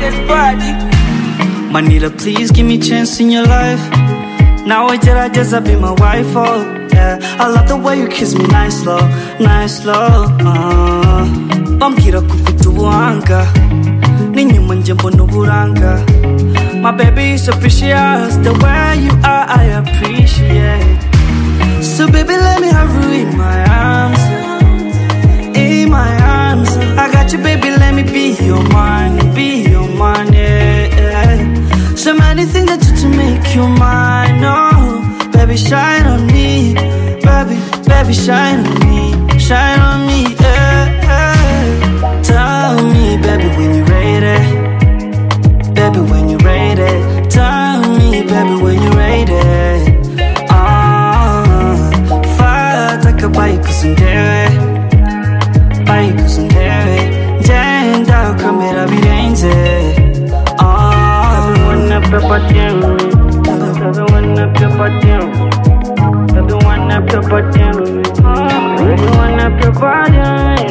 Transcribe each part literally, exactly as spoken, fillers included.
this body. Manila, please give me a chance in your life. Now I did, I just be my wife, oh yeah. I love the way you kiss me, nice slow, nice slow. uh. Bambwira ko ufite ubuhanga n'inyuma njye mbona uburanga. My baby is so precious, the way you are I appreciate. So baby let me have you in my arms, in my arms. I got you baby, let me be your man, be your man, yeah, yeah. So many things that do to make you mine, oh baby shine on me, baby, baby shine on me, shine on me, yeah, yeah. Tell me baby when you're ready, baby when you're ready. Tell me baby when you're ready. Ah, fata kabaye kusundere, baye kusundere, jenda kamera birenze. Ah, Everyone up your body, everyone up your body, everyone up your body, everyone up your body.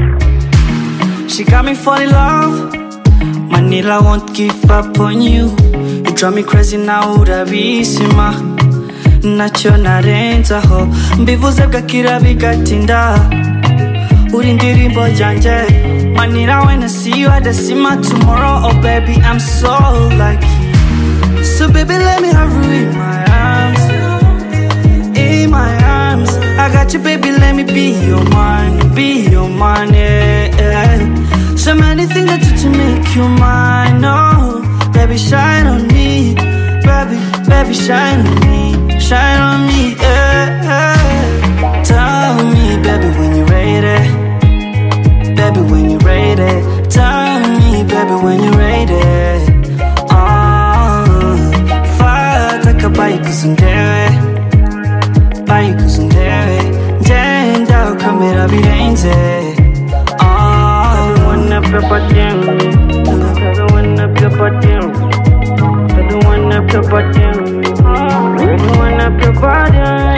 she got me fall in love. Manila won't give up on you. You drive me crazy now urabisima. Nacyo narenzaho mbivuze bwakira bigatinda. Uri indirimbo yanjye. Manila when I see you at the cinema tomorrow. Oh baby I'm so lucky. So baby let me have you in my arms, in my arms. I got you baby, let me be your man, be your man, yeah, yeah. So many things that do to make you mine, oh baby shine on me, baby, baby shine on me, shine on me, yeah, yeah. Tell me baby when you're ready, baby when you're ready. Tell me baby when you're ready. Bayi kusundere, bayi kusundere, jenda kamera birenze. Everyone up your body, everyone up your body, everyone up your body, everyone up your body.